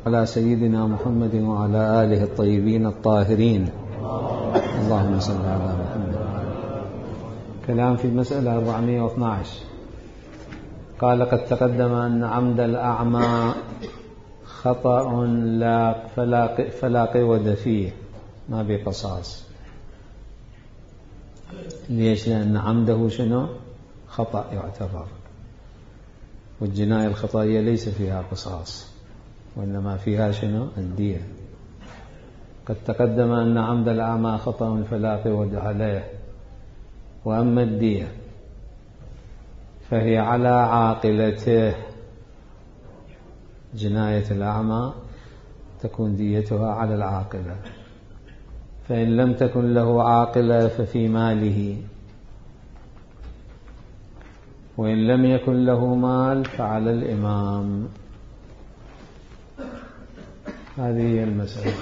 على سيدنا محمد وعلى آله الطيبين الطاهرين. اللهم صل على محمد. كلام في مسألة 412. قال: قد تقدم أن عمد الأعمى خطأ فلا قود فيه، ما بقصاص. ليش؟ لأن عمده شنو؟ خطأ يعتبر، والجناية الخطأية ليس فيها قصاص، وإنما فيها شنو؟ الدية. قد تقدم أن عمد الأعمى خطأ فلا قود عليه، وأما الدية فهي على عاقلته. جناية الأعمى تكون ديتها على العاقلة، فإن لم تكن له عاقلة ففي ماله، وإن لم يكن له مال فعلى الإمام. هذه هي المسألة.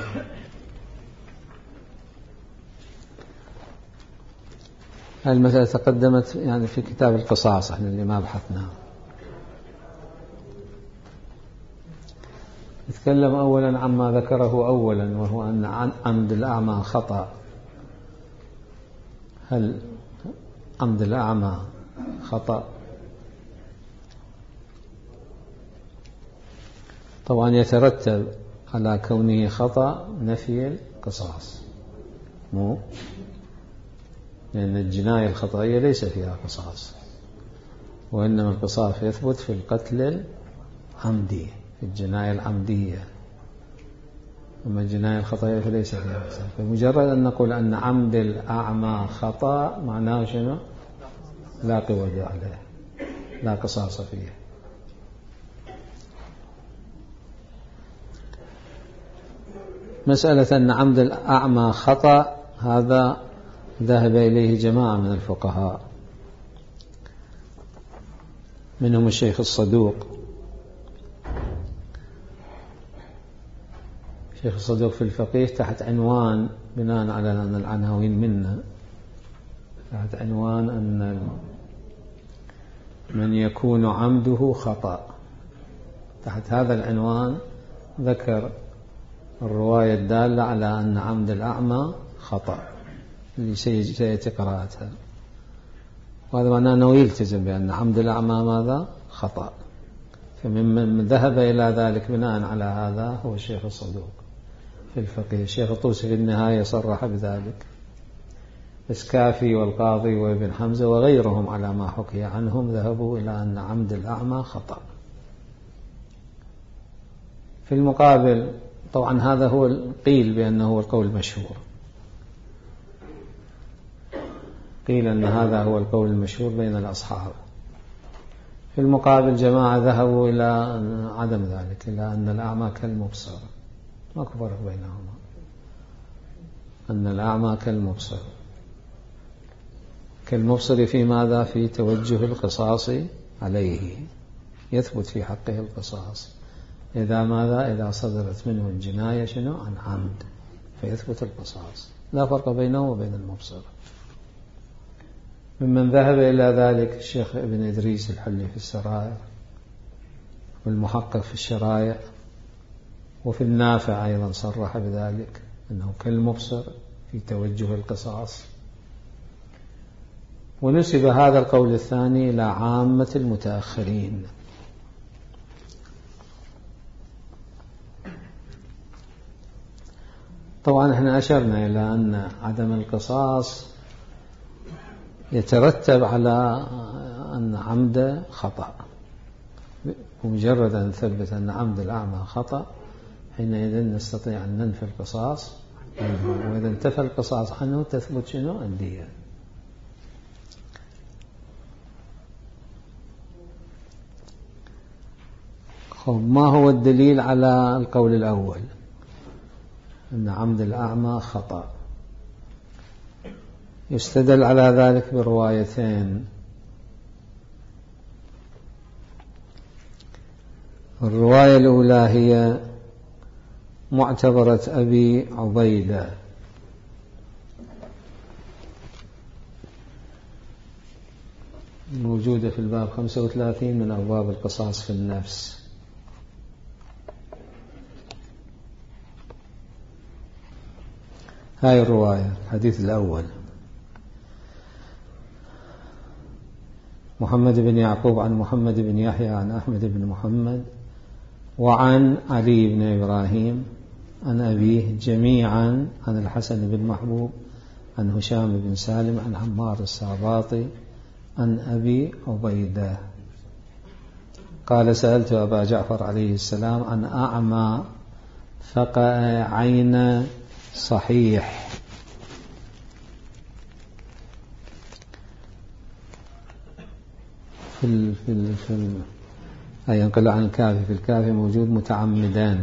المسألة تقدمت يعني في كتاب القصاص، احنا اللي ما بحثناه. نتكلم أولا عما ذكره أولا، وهو أن عمد الأعمى خطأ. هل عمد الأعمى خطأ؟ طبعا يترتب على كونه خطأ نفي القصاص، مو لأن الجناية الخطأية ليس فيها قصاص، وإنما القصاص يثبت في القتل العمدي، في الجناية العمدية. أما الجناية الخطأية فليس فيها قصاص. فمجرد أن نقول أن عمد الأعمى خطأ معناه شنو؟ لا قود عليه، لا قصاص فيه. مسألة أن عمد الأعمى خطأ، هذا ذهب إليه جماعة من الفقهاء، منهم الشيخ الصدوق. الشيخ الصدوق في الفقيه تحت عنوان، بناء على أن العناوين منا، تحت عنوان أن من يكون عمده خطأ. تحت هذا العنوان ذكر الرواية الدالة على أن عمد الأعمى خطأ، اللي سيأتي قراءتها. وهذا معناه أنه يلتزم بأن عمد الأعمى ماذا؟ خطأ. فمن ذهب إلى ذلك بناء على هذا هو الشيخ الصدوق في الفقيه. الشيخ الطوسي في النهاية صرح بذلك. السكافي والقاضي وابن حمزة وغيرهم على ما حكي عنهم ذهبوا إلى أن عمد الأعمى خطأ. في المقابل طبعا هذا هو قيل بأنه هو القول المشهور، قيل أن هذا هو القول المشهور بين الأصحاب. في المقابل جماعة ذهبوا إلى عدم ذلك، إلى أن الأعمى كالمبصر، ما فرق بينهما، أن الأعمى كالمبصر. كالمبصر في ماذا؟ في توجه القصاص عليه، يثبت في حقه القصاص إذا ماذا؟ إذا صدرت منه الجناية شنو؟ عن عمد، فيثبت القصاص. لا فرق بينه وبين المبصر. ممن ذهب إلى ذلك الشيخ ابن إدريس الحلي في السرائر، والمحقق في الشرائع، وفي النافع أيضا صرح بذلك، أنه كالمبصر في توجه القصاص. ونسب هذا القول الثاني إلى عامة المتأخرين. طبعا احنا أشرنا إلى أن عدم القصاص يترتب على أن عمد خطأ، ومجرد أن نثبت أن عمد الأعمى خطأ حينئذ نستطيع أن ننفي القصاص عنه، وإذا انتفى القصاص عنه تثبت شنو؟ الدية. ما هو الدليل على القول الأول أن عمد الأعمى خطأ؟ يستدل على ذلك بروايتين. الرواية الأولى هي معتبرة أبي عبيدة، موجودة في الباب 35 من أبواب القصاص في النفس. هاي الرواية. الحديث الأول: محمد بن يعقوب عن محمد بن يحيى عن أحمد بن محمد وعن علي بن إبراهيم عن أبيه جميعا عن الحسن بن محبوب عن هشام بن سالم عن عمار الساباطي عن أبي عبيدة قال: سألت أبا جعفر عليه السلام عن أعمى فقع عين صحيح. في أي ينقل عن الكافي، في الكافي موجود متعمدان،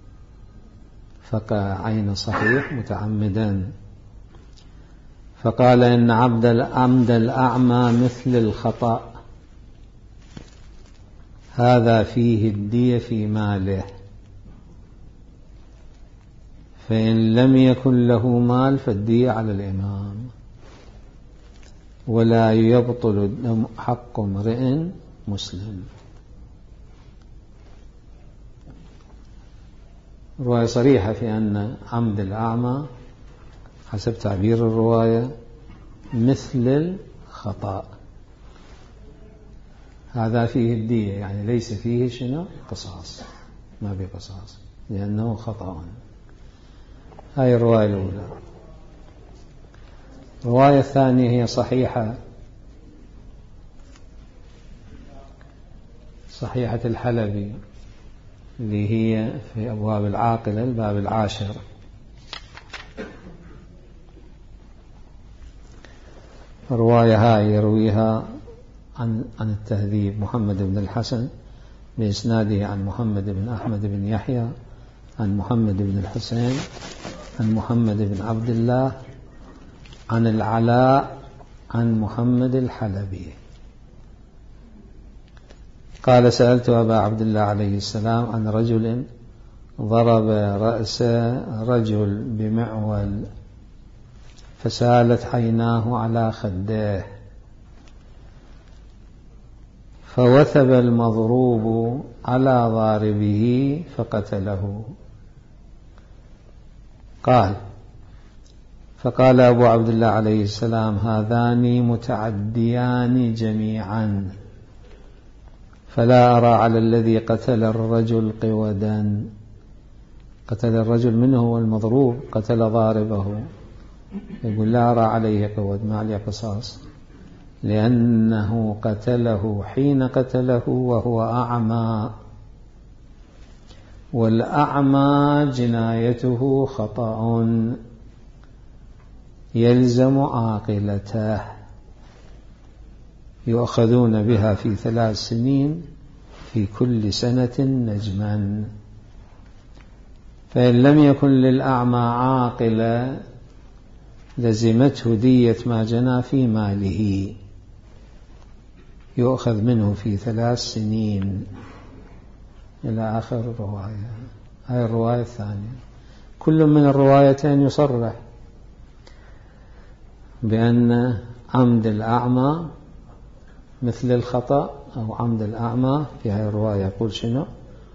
فقع عين صحيح متعمدان. فقال: إن عمد الأعمى مثل الخطأ، هذا فيه الدية في ماله، فإن لم يكن له مال فالدية على الإمام، ولا يبطل حق امرئ مسلم. الرواية صريحة في أن عمد الأعمى حسب تعبير الرواية مثل الخطأ، هذا فيه الدية، يعني ليس فيه شنو قصاص، ما به قصاص لأنه خطأ. هاي الرواية الأولى. الرواية الثانية هي صحيحة الحلبي، اللي هي في أبواب العاقلة الباب 10. الرواية هاي يرويها عن التهذيب محمد بن الحسن بإسناده عن محمد بن أحمد بن يحيى عن محمد بن الحسين عن محمد بن عبد الله عن العلاء عن محمد الحلبي قال: سألت أبا عبد الله عليه السلام عن رجل ضرب رأس رجل بمعول فسالت عيناه على خديه، فوثب المضروب على ضاربه فقتله. فقال أبو عبد الله عليه السلام: هذان متعديان جميعا، فلا أرى على الذي قتل الرجل قودا. قتل الرجل منه هو المضروب، قتل ضاربه، يقول لا أرى عليه قود، ما عليه قصاص، لأنه قتله حين قتله وهو أعمى، والأعمى جنايته خطأ يلزم عاقلته، يؤخذون بها في 3 سنين في كل سنة نجما. فإن لم يكن للأعمى عاقلة لزمته دية ما جنى في ماله، يؤخذ منه في 3 سنين إلى آخر الرواية. هذه الرواية الثانية. كل من الروايتين يصرح بأن عمد الأعمى مثل الخطأ، أو عمد الأعمى في هذه الرواية يقول شنو؟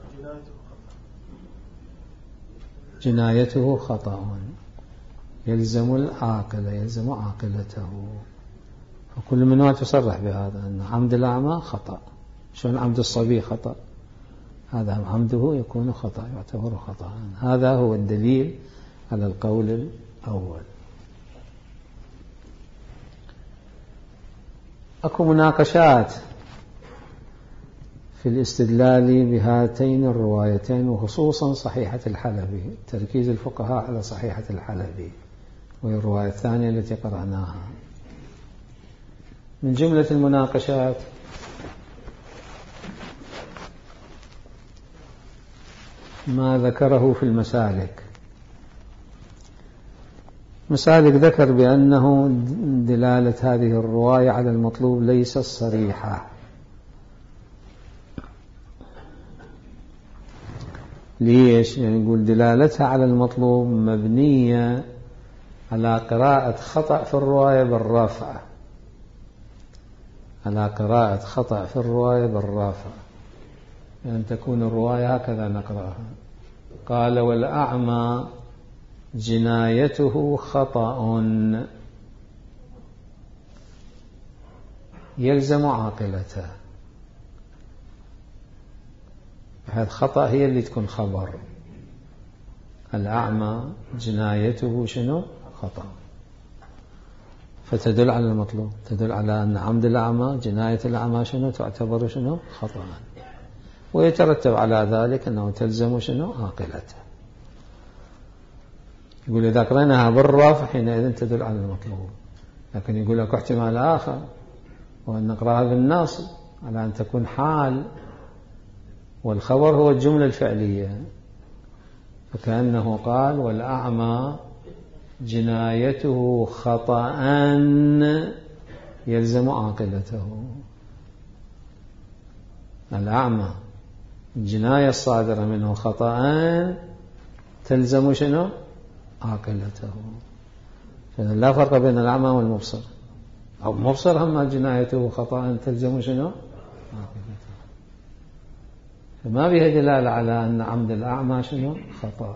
جنايته خطأ يلزم العاقلة، يلزم عاقلته. فكل منها تصرح بهذا أن عمد الأعمى خطأ. شون عمد الصبي خطأ؟ هذا عمده يكون خطأ، يعتبر خطأ. هذا هو الدليل على القول الأول. أكو مناقشات في الاستدلال بهاتين الروايتين، وخصوصا صحيحة الحلبي، تركيز الفقهاء على صحيحة الحلبي وهي الرواية الثانية التي قرأناها. من جملة المناقشات ما ذكره في المسالك. مسالك ذكر بأنه دلالة هذه الرواية على المطلوب ليس الصريحة. ليش؟ يعني يقول دلالتها على المطلوب مبنية على قراءة خطأ في الرواية بالرافعة، على قراءة خطأ في الرواية بالرافعة، يعني تكون الرواية هكذا نقرأها: قال: والأعمى جنايته خطأ يلزم عاقلته، بحيث خطأ هي اللي تكون خبر. الأعمى جنايته شنو؟ خطأ، فتدل على المطلوب، تدل على أن عمد الأعمى جناية الأعمى شنو؟ تعتبر شنو؟ خطأ، ويترتب على ذلك أنه تلزم شنو؟ عاقلته. يقول إذا قرأناها بالرفع حينئذ تدل على المطلوب، لكن يقول لك احتمال آخر وأن نقرأها بالنصب على أن تكون حال، والخبر هو الجملة الفعلية، فكأنه قال والأعمى جنايته خطأ يلزم عاقلته. الأعمى الجناية الصادرة منه خطأ تلزم شنو؟ عاقلته. لا فرق بين الأعمى والمبصر، أو المبصر هم جنايته خطأ تلزم شنو؟ عاقلته. فما بها دلالة على أن عمد الأعمى شنو؟ خطأ.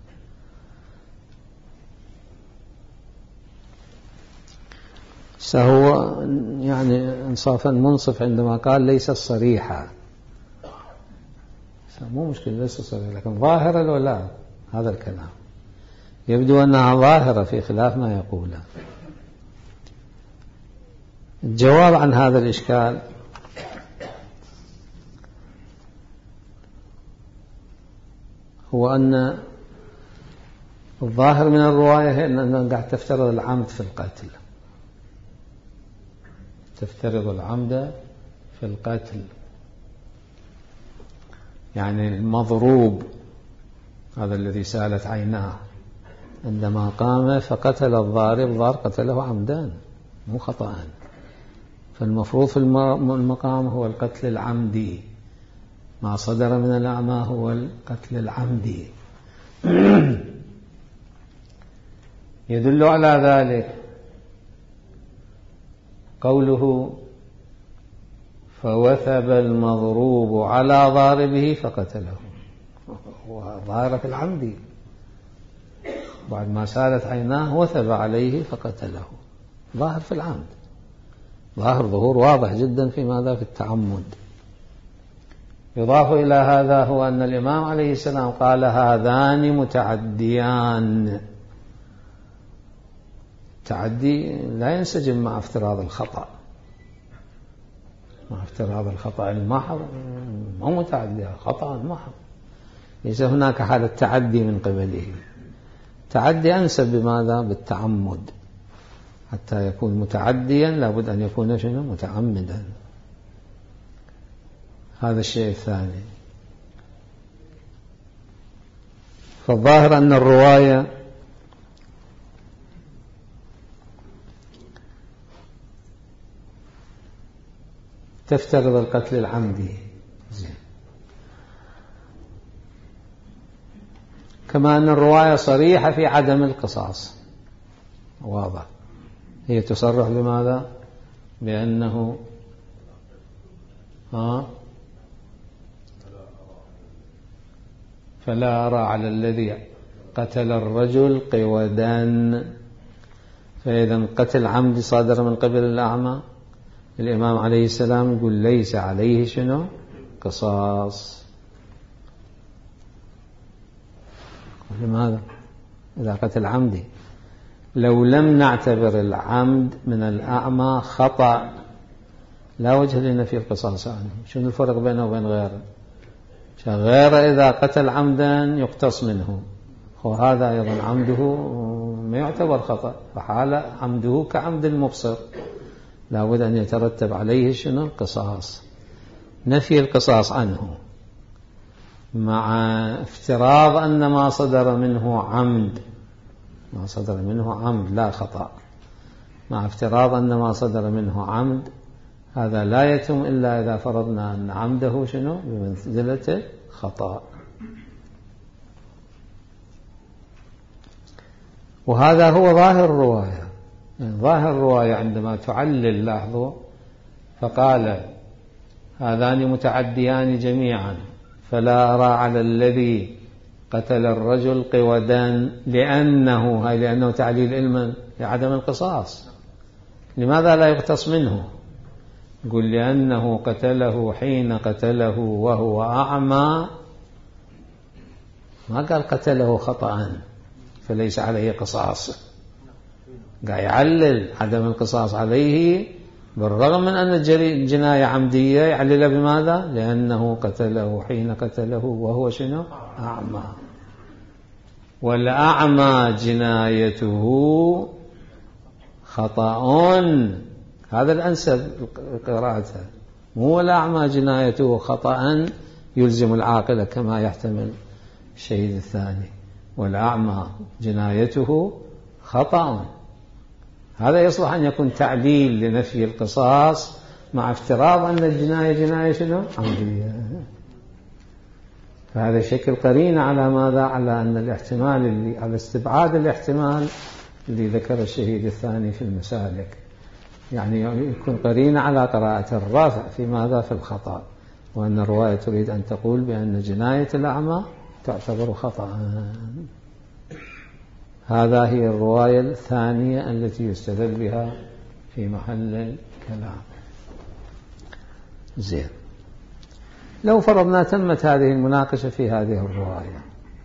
فهو يعني انصافا منصف عندما قال ليس الصريحة، مو مشكلة ليس صريحة، لكن ظاهرة لو لا، هذا الكلام يبدو أنها ظاهرة في خلاف ما يقوله. الجواب عن هذا الإشكال هو أن الظاهر من الرواية هي أنها قاعد تفترض العمد في القتل، تفترض العمد في القتل، يعني المضروب هذا الذي سالت عيناه عندما قام فقتل الضارب، ضار قتله عمدان مو خطأ، فالمفروض في المقام هو القتل العمدي، ما صدر من الأعمى هو القتل العمدي. يدل على ذلك قوله فوثب المضروب على ضاربه فقتله، وظاهر في العمدي بعد ما سالت عيناه وثب عليه فقتله، ظاهر في العمد، ظاهر ظهور واضح جدا في ماذا؟ في التعمد. يضاف إلى هذا هو أن الإمام عليه السلام قال هذان متعديان، تعدي لا ينسجم مع افتراض الخطأ، مع افتراض الخطأ المحض، مو متعدي، خطأ محض، ليس هناك حالة تعدي من قبله. تعدي أنسب بماذا؟ بالتعمد، حتى يكون متعديا لابد أن يكون شنو؟ متعمدا. هذا الشيء الثاني. فالظاهر أن الرواية تفترض القتل العمدي، كما أن الرواية صريحة في عدم القصاص، واضح، هي تصرح بماذا؟ بأنه فلا أرى على الذي قتل الرجل قودا. فإذا قتل عمد صادر من قبل الأعمى، الإمام عليه السلام يقول ليس عليه شنو؟ قصاص. لماذا؟ إذا قتل عمدي، لو لم نعتبر العمد من الأعمى خطأ لا وجه لنا في القصاص عنه. شنو الفرق بينه وبين غيره؟ غيره إذا قتل عمدا يقتص منه، وهذا أيضا عمده ما يعتبر خطأ، فحال عمده كعمد المبصر، لابد أن يترتب عليه شنو؟ القصاص. نفي القصاص عنه مع افتراض أن ما صدر منه عمد، ما صدر منه عمد لا خطأ، مع افتراض أن ما صدر منه عمد، هذا لا يتم إلا إذا فرضنا أن عمده شنو؟ بمنزلة خطأ. وهذا هو ظاهر الرواية، يعني ظاهر الرواية عندما تعلل، لاحظوا، فقال هذان متعديان جميعا فلا أرى على الذي قتل الرجل قودا لأنه تعليل علما لعدم القصاص. لماذا لا يقتص منه؟ يقول لأنه قتله حين قتله وهو أعمى، ما قال قتله خطأ فليس عليه قصاص، قال يعلل عدم القصاص عليه بالرغم من أن الجناية عمدية، يعللها بماذا؟ لأنه قتله حين قتله وهو شنو؟ أعمى، والأعمى جنايته خطأ. هذا الأنسب قراءته، مو الأعمى جنايته خطأ يلزم العاقلة كما يحتمل الشهيد الثاني، والأعمى جنايته خطأ. هذا يصلح أن يكون تعليل لنفي القصاص مع افتراض أن الجناية جناية شنو؟ عمدية. فهذا شكل قرينة على ماذا؟ على أن الاحتمال على استبعاد الاحتمال اللي ذكر الشهيد الثاني في المسالك، يعني يكون قرينة على قراءة الرافع في ماذا؟ في الخطأ، وأن الرواية تريد أن تقول بأن جناية الأعمى تعتبر خطأ. هذا هي الرواية الثانية التي يستدل بها في محل الكلام. زين، لو فرضنا تمت هذه المناقشة في هذه الرواية،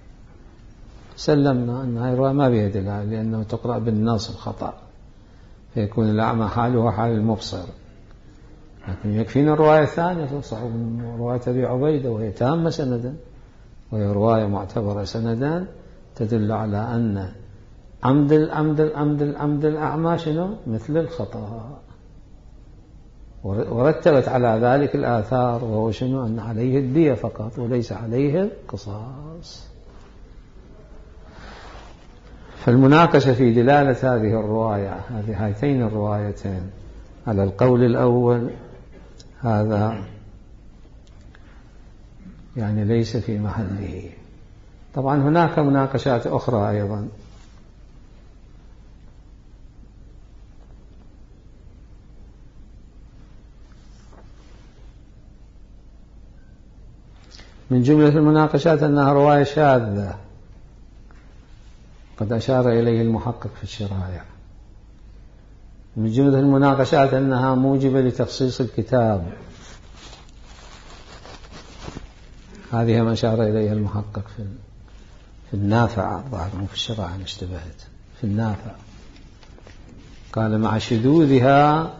سلمنا أن هذه الرواية ما بها دلالة لأنه تقرأ بالنص الخطأ، فيكون الأعمى حاله حال المبصر، لكن يكفينا الرواية الثانية رواية أبي عبيدة وهي تامة سندا، وهي رواية معتبرة سندا تدل على أن عمد الأعمى شنو؟ مثل الخطأ، ورتبت على ذلك الآثار، وهو شنو؟ أن عليه الدية فقط وليس عليه القصاص. فالمناقشة في دلالة هذه الرواية، هاتين الروايتين على القول الأول، هذا يعني ليس في محله. طبعا هناك مناقشات أخرى أيضا، من جملة المناقشات أنها رواية شاذة، قد أشار إليه المحقق في الشرايع. من جملة المناقشات أنها موجبة لتخصيص الكتاب، هذه ما أشار إليها المحقق في النافع، ظاهر مو في الشرايع، أنا اشتبهت، في النافع قال مع شذوذها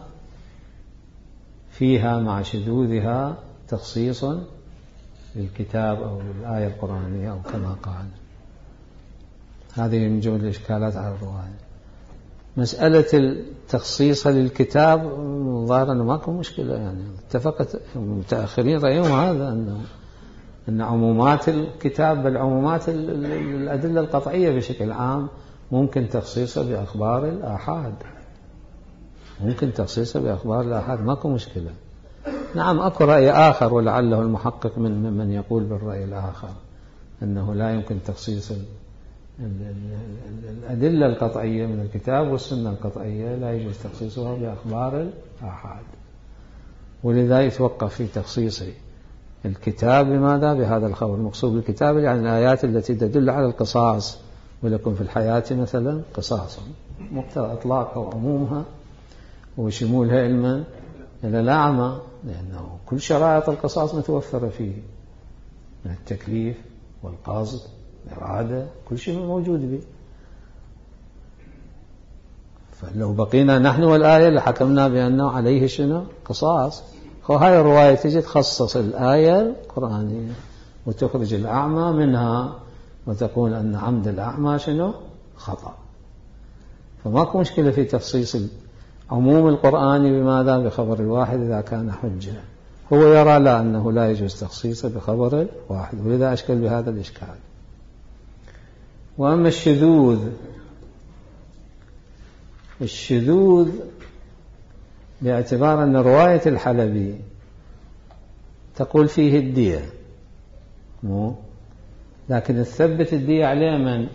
فيها، مع شذوذها تخصيص للكتاب أو للآية القرآنية أو كما قال. هذه من جملة الإشكالات على الرواية. مسألة التخصيص للكتاب ظاهر أنه ماكو مشكلة، يعني اتفقت المتأخرين رأيهم هذا، أن عمومات الكتاب بل عمومات الأدلة القطعية بشكل عام ممكن تخصيصها بأخبار الآحاد، ممكن تخصيصها بأخبار الآحاد، ماكو مشكلة. نعم أكو رأي آخر ولعله المحقق من يقول بالرأي الآخر أنه لا يمكن تخصيص الأدلة القطعية من الكتاب والسنة القطعية، لا يجوز تخصيصها بأخبار الآحاد، ولذا يتوقف في تخصيص الكتاب بماذا؟ بهذا الخبر. المقصود بالكتاب يعني الآيات التي تدل على القصاص، ولكم في الحياة مثلا قصاص، مقتضى إطلاقها وعمومها وشمولها علما إلى الأعمى، لأنه كل شرائط القصاص متوفرة فيه من التكليف والقصد والإرادة، كل شيء موجود به. فلو بقينا نحن والآية لحكمنا بأنه عليه شنو؟ قصاص. هاي الرواية تجي تخصص الآية القرآنية وتخرج الأعمى منها وتقول أن عمد الأعمى شنو؟ خطأ. فماكو مشكلة في تخصيص عموم القرآن بماذا؟ بخبر الواحد إذا كان حجة. هو يرى لا، أنه لا يجوز تخصيصه بخبر الواحد، ولذا أشكل بهذا الإشكال. وأما الشذوذ باعتبار أن رواية الحلبي تقول فيه الدية، لكن تثبت الدية عليه من؟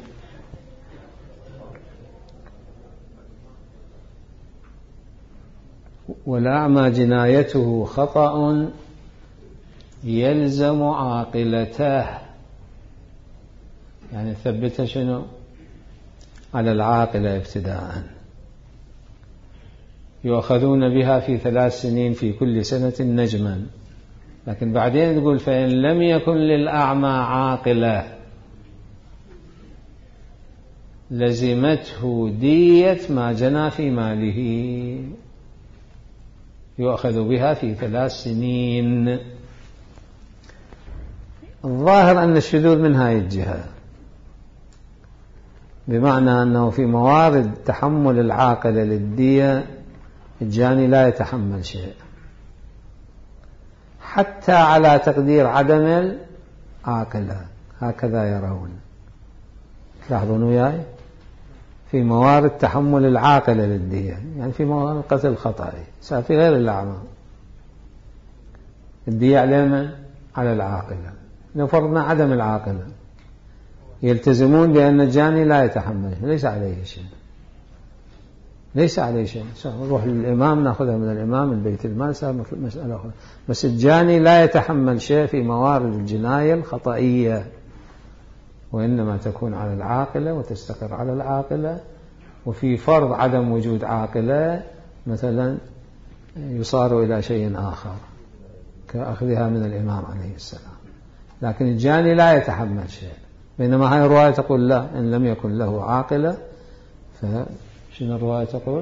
والأعمى جنايته خطأ يلزم عاقلته. يعني ثبتها شنو على العاقلة ابتداء. يؤخذون بها في 3 سنين في كل سنة نجما، لكن بعدين تقول فإن لم يكن للأعمى عاقلة لزمته دية ما جنى في ماله، يؤخذ بها في 3 سنين. الظاهر أن الشذوذ من هاي الجهة، بمعنى أنه في موارد تحمل العاقلة للدية الجاني لا يتحمل شيء، حتى على تقدير عدم العاقلة، هكذا يرون. تلاحظون وياي في موارد تحمل العاقلة للدية، يعني في موارد القتل الخطأي صار في غير الأعمى، الدية على من؟ على العاقلة. لو فرضنا عدم العاقلة يلتزمون بأن الجاني لا يتحمل، ليس عليه شيء، ليس عليه شيء. نروح للإمام نأخذها من الإمام البيت المال، صار مسألة أخرى. بس الجاني لا يتحمل شيء في موارد الجناية الخطأية، وإنما تكون على العاقلة وتستقر على العاقلة. وفي فرض عدم وجود عاقلة مثلا يصار إلى شيء آخر كأخذها من الإمام عليه السلام، لكن الجاني لا يتحمل شيء. بينما هاي الرواية تقول لا، إن لم يكن له عاقلة. فشنو الرواية تقول؟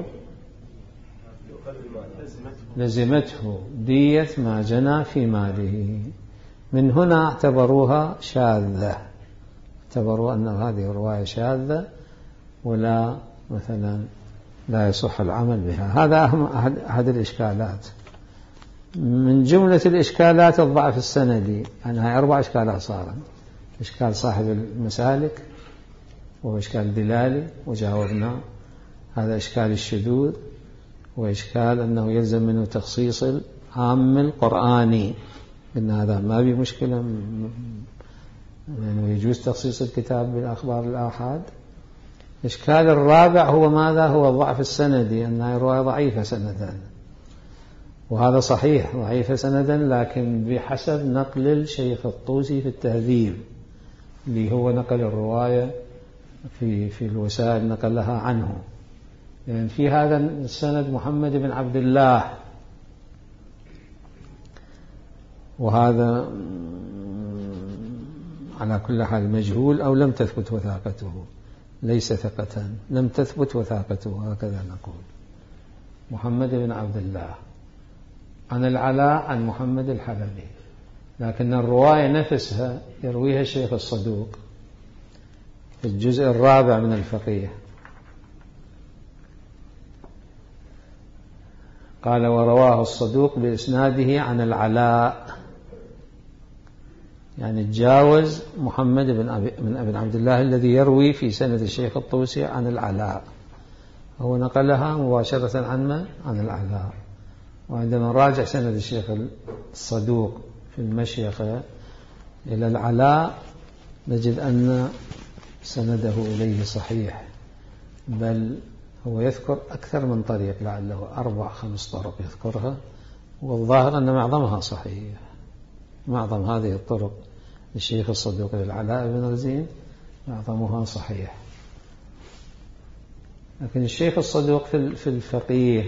لزمته دية ما جنى في ماله. من هنا اعتبروها شاذة، اعتبروا أن هذه الرواية شاذة ولا مثلا لا يصح العمل بها. هذا أحد الإشكالات. من جملة الإشكالات الضعف السندي، يعني هاي 4 إشكالات صارت: إشكال صاحب المسالك، وإشكال دلالي وجاوبنا، هذا إشكال الشذوذ، وإشكال أنه يلزم منه تخصيص العام القرآني، إن هذا ما بي مشكلة، لأنه يجوز تخصيص الكتاب بالأخبار الآحاد. الإشكال الرابع هو ماذا؟ هو الضعف السندي، أنها رواية ضعيفة سندا، وهذا صحيح ضعيفة سندا، لكن بحسب نقل الشيخ الطوسي في التهذيب، اللي هو نقل الرواية في الوسائل نقلها عنه. يعني في هذا السند محمد بن عبد الله، وهذا على كل حال مجهول أو لم تثبت وثاقته، ليس ثقة، لم تثبت وثاقته، هكذا نقول. محمد بن عبد الله عن العلاء عن محمد الحلبي، لكن الرواية نفسها يرويها الشيخ الصدوق في الجزء 4 من الفقيه. قال: ورواه الصدوق بإسناده عن العلاء، يعني تجاوز محمد بن عبد الله الذي يروي في سند الشيخ الطوسي عن العلاء، هو نقلها مباشرة عن العلاء. وعندما راجع سند الشيخ الصدوق في المشيخة إلى العلاء نجد أن سنده إليه صحيح، بل هو يذكر أكثر من طريق، لعله 4-5 طرق يذكرها، والظاهر أن معظمها صحيح. معظم هذه الطرق الشيخ الصدوق للعلاء بن رزين معظمها صحيح. لكن الشيخ الصدوق في الفقيه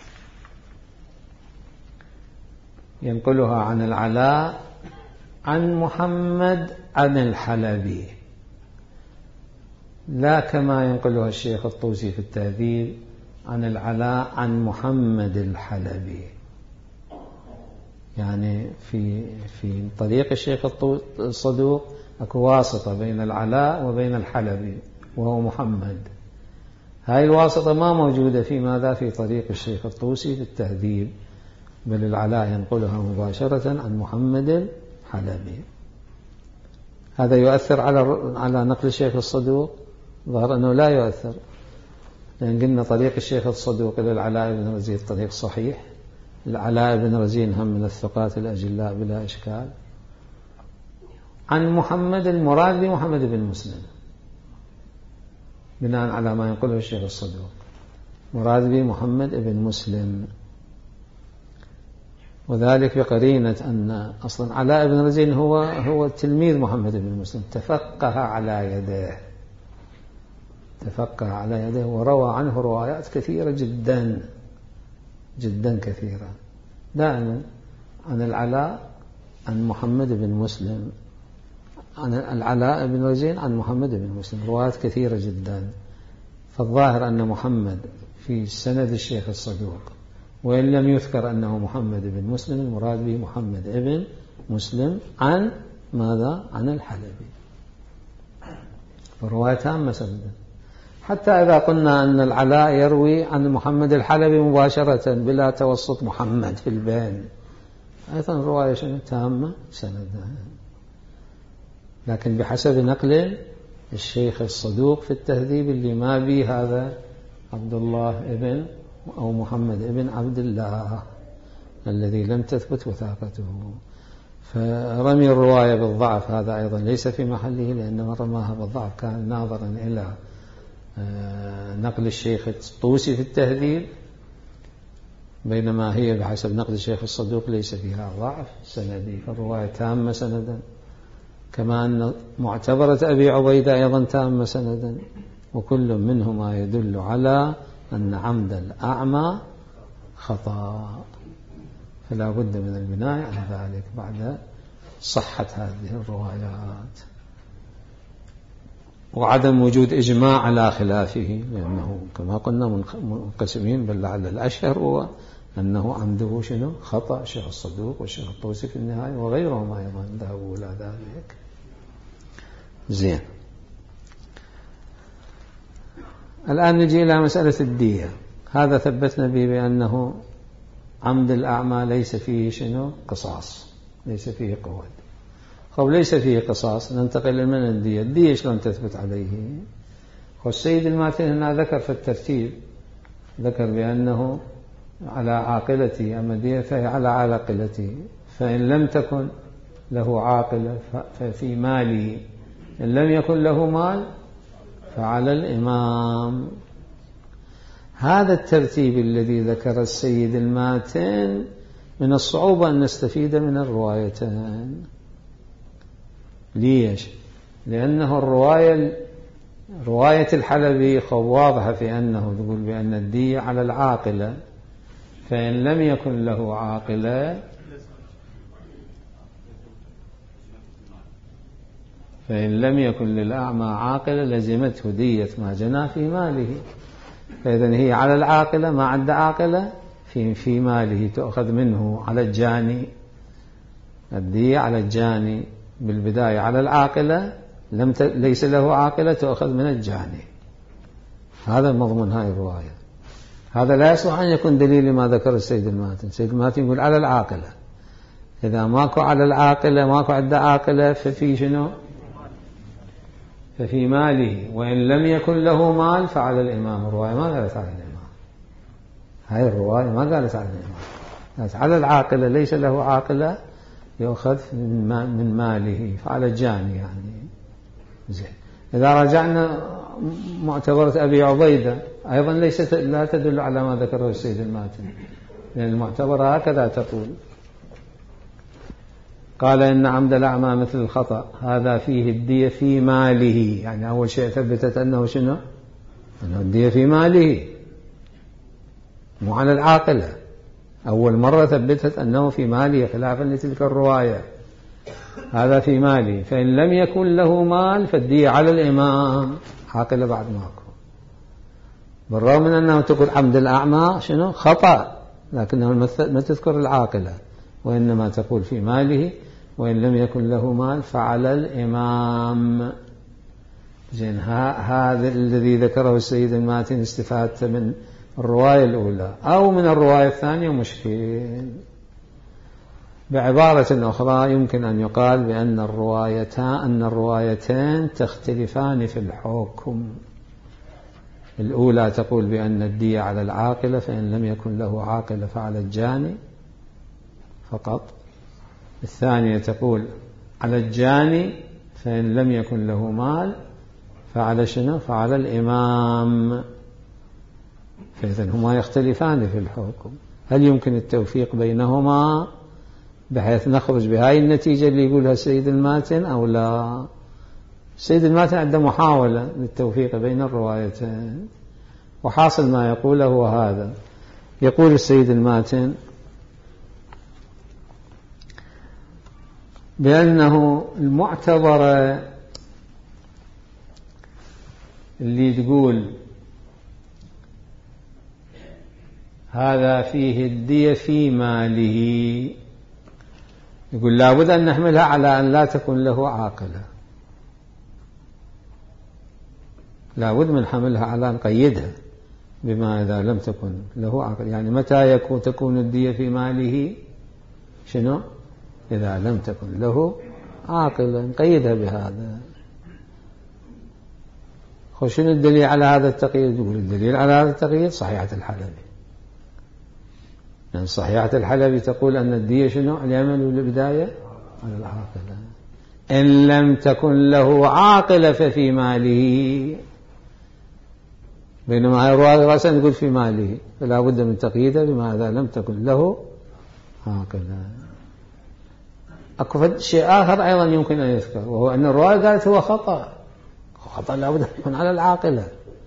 ينقلها عن العلاء عن محمد عن الحلبي، لا كما ينقلها الشيخ الطوسي في التهذيب عن العلاء عن محمد الحلبي. يعني في طريق الشيخ الصدوق اكو واسطة بين العلاء وبين الحلبي وهو محمد. هاي الواسطة ما موجودة في ماذا؟ في طريق الشيخ الطوسي في التهذيب، بل العلاء ينقلها مباشرة عن محمد الحلبي. هذا يؤثر على نقل الشيخ الصدوق؟ ظهر أنه لا يؤثر، لأن قلنا طريق الشيخ الصدوق إلى العلاء بن رزين طريق صحيح. العلاء بن رزين هم من الثقات الأجلاء بلا إشكال. عن محمد، المراد بمحمد بن مسلم بناء على ما ينقله الشيخ الصدوق، مراد بمحمد بن مسلم. وذلك بقرينة أن أصلا علاء بن رزين هو تلميذ محمد بن مسلم، تفقه على يديه وروى عنه روايات كثيرة جدا جدا كثيرة، دائما عن العلاء عن محمد بن مسلم، عن العلاء بن رزين عن محمد بن مسلم، روايات كثيرة جدا. فالظاهر أن محمد في سند الشيخ الصدوق، وإن لم يذكر أنه محمد بن مسلم، المراد به محمد بن مسلم عن ماذا؟ عن الحلبي، فرواية تامة سندا. حتى إذا قلنا أن العلاء يروي عن محمد الحلبي مباشرة بلا توسط محمد في البين، أيضا رواية تامة سندا، لكن بحسب نقل الشيخ الصدوق في التهذيب اللي ما به هذا عبد الله ابن أو محمد ابن عبد الله الذي لم تثبت وثاقته. فرمي الرواية بالضعف هذا أيضا ليس في محله، لأن من رماها بالضعف كان ناظرا إلى نقل الشيخ الطوسي في التهذيب، بينما هي بحسب نقل الشيخ الصدوق ليس فيها ضعف سندي، فالرواية تامة سندا، كما أن معتبرة أبي عبيدة أيضا تامة سندا، وكل منهما يدل على أن عمد الأعمى خطأ، فلا بد من البناء على ذلك بعد صحة هذه الروايات، وعدم وجود إجماع على خلافه، لأنه كما قلنا منقسمين، بل لعل الأشهر هو أنه عمده خطأ، الشيخ الصدوق والشيخ الطوسي في النهاية وغيرهم أيضا ذهبوا إلى ذلك. زين، الآن نجي إلى مسألة الدية. هذا ثبتنا به بأنه عمد الأعمى ليس فيه قصاص، ليس فيه قود. طب ليس فيه قصاص، ننتقل من الدية. الدية شلون تثبت عليه؟ والسيد الماتن هنا ذكر في الترتيب، ذكر بأنه على عاقلته، أما الدية فهي على عاقلته، فإن لم تكن له عاقلة ففي ماله، إن لم يكن له مال فعلى الإمام. هذا الترتيب الذي ذكر السيد الماتن من الصعوبة أن نستفيد من الروايتين. ليش؟ لأنه رواية الحلبي واضحة في أنه يقول بأن الدية على العاقلة، فإن لم يكن له عاقلة فإن لم يكن للأعمى عاقلة لزمته دية ما جنى في ماله، فإذن هي على العاقلة، ما عند عاقلة في ماله تأخذ منه على الجاني، الدية على الجاني بالبداية على العاقلة، ليس له عاقلة تأخذ من الجاني. هذا مضمون هاي الرواية. هذا لا يصح أن يكون دليل ما ذكر السيد الماتن. السيد الماتن يقول على العاقلة، إذا ماكو على العاقلة، ماكو عند عاقلة، ففي ففي ماله، وإن لم يكن له مال فعلى الإمام. الرواية ما قالت على الإمام، هاي الرواية ما قالت على الإمام، قالت على العاقلة، ليس له عاقلة يأخذ من ماله فعلى الجاني يعني. زين، إذا رجعنا معتبرة أبي عبيدة أيضا لا تدل على ما ذكره السيد الماتن، لأن المعتبرة هكذا تقول، قال إن عمد الأعمى مثل الخطأ، هذا فيه الدية في ماله. يعني أول شيء ثبتت أنه أنه الدية في ماله مو على العاقلة. أول مرة ثبتت أنه في ماله خلافا لتلك الرواية، هذا في ماله، فإن لم يكن له مال فالدية على الإمام، عاقلة بعد ماكو. بالرغم من أنه تقول عمد الأعمى خطأ، لكنه ما تذكر العاقلة، وإنما تقول في ماله، وإن لم يكن له مال فعلى الإمام. زين، هذا الذي ذكره السيد الماتن استفادت من الرواية الأولى أو من الرواية الثانية مشكل. بعبارة أخرى يمكن أن يقال بأن الروايتين تختلفان في الحكم. الأولى تقول بأن الدية على العاقلة، فإن لم يكن له عاقلة فعلى الجاني فقط. الثانية تقول على الجاني، فإن لم يكن له مال فعلى فعلى الإمام. فإذن هما يختلفان في الحكم. هل يمكن التوفيق بينهما بحيث نخرج بهاي النتيجة اللي يقولها السيد الماتن أو لا؟ السيد الماتن عنده محاولة للتوفيق بين الروايتين، وحاصل ما يقوله هو هذا. يقول السيد الماتن بأنه المعتبرة اللي تقول هذا فيه الدية في ماله، يقول لابد أن نحملها على أن لا تكون له عاقلة، لابد من حملها على أن نقيدها بما إذا لم تكن له عاقلة. يعني متى تكون الدية في ماله؟ شنو؟ إذا لم تكن له عاقلة، نقيدها بهذا. شنو الدليل على هذا التقييد؟ يقول الدليل على هذا التقييد صحيحة الحلبي، يعني صحيحة الحلبي تقول أن الدية شنو؟ اليمن والبداية على العاقلة. إن لم تكن له عاقلة ففي ماله، بينما هاي الرواية رأسا يقول في ماله، فلا بد من تقييده بما إذا لم تكن له عاقلة. أكو شيء آخر أيضا يمكن أن يذكر، وهو أن الرواية قالت هو خطأ لا بد أن يكون على العاقلة.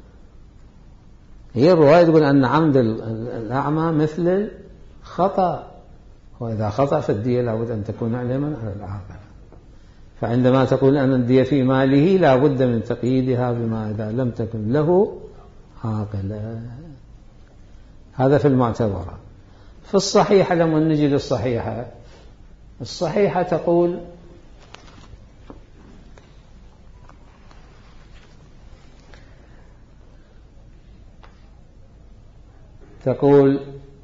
هي الرواية تقول أن عمد الأعمى مثل الخطأ، وإذا خطأ فالدية لا بد أن تكون علما على العاقلة. فعندما تقول أن الدية في ماله لا بد من تقييدها بما إذا لم تكن له عاقلة. هذا في المعتبرة. في الصحيحة لما نجي للصحيحة، الصحيحة تقول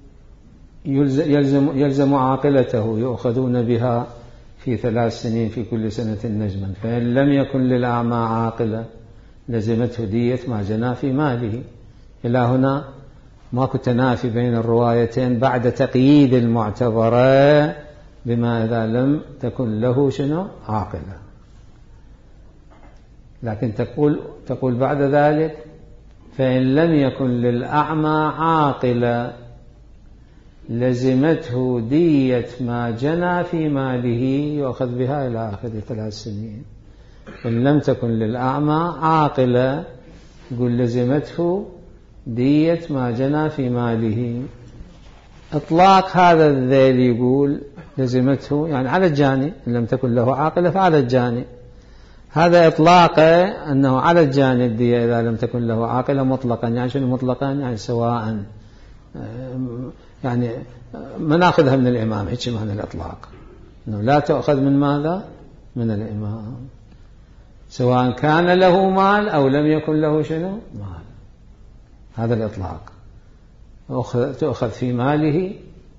يلزم عاقلته يؤخذون بها في 3 سنين في كل سنة نجما، فإن لم يكن للأعمى عاقلة لزمته دية ما جنى في ماله. إلى هنا ماكو تنافي بين الروايتين بعد تقييد المعتبرة بما إذا لم تكن له شنو؟ عاقلة. لكن تقول بعد ذلك فإن لم يكن للأعمى عاقلة لزمته دية ما جنى في ماله يؤخذ بها إلى آخر 3 سنين. إن لم تكن للأعمى عاقلة يقول لزمته دية ما جنى في ماله. إطلاق هذا الذيل يقول لزمته يعني على الجاني، إن لم تكن له عاقلة فعلى الجاني. هذا إطلاقه أنه على الجاني الدية إذا لم تكن له عاقلة مطلقا. يعني شنو مطلقا؟ يعني سواء، يعني ما ناخذها من الإمام، هيك معنى الإطلاق، أنه لا تأخذ من ماذا؟ من الإمام، سواء كان له مال أو لم يكن له شنو؟ مال. هذا الإطلاق. تؤخذ في ماله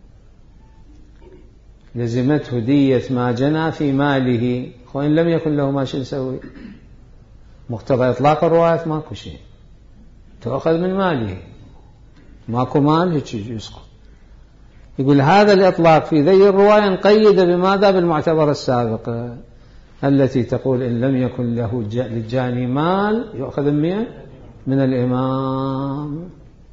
لزمته دية ما جنى في ماله، وإن لم يكن له ما شو نسوي؟ مقتضى إطلاق الرواية ماكو شيء، تؤخذ من ماله، ماكو مال هيك يسقط. يقول هذا الإطلاق في ذي الرواية نقيد بماذا؟ بالمعتبرة السابقة التي تقول إن لم يكن له للجاني مال يؤخذ من الإمام.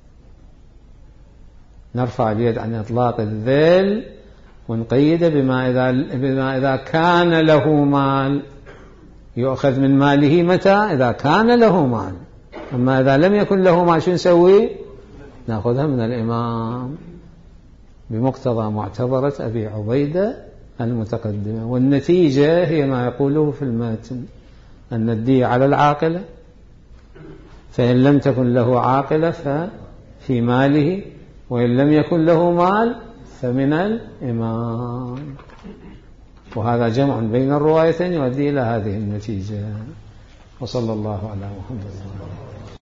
نرفع اليد عن إطلاق الذيل ونقيد بما إذا كان له مال يؤخذ من ماله. متى؟ إذا كان له مال. أما إذا لم يكن له مال شو نسوي؟ نأخذها من الإمام بمقتضى معتبرة أبي عبيدة المتقدمة. والنتيجة هي ما يقوله في المتن أن الدية على العاقلة، فإن لم تكن له عاقلة ففي ماله، وإن لم يكن له مال فمن الإمام. وهذا جمع بين الروايتين يؤدي إلى هذه النتيجة. وصلى الله على محمد.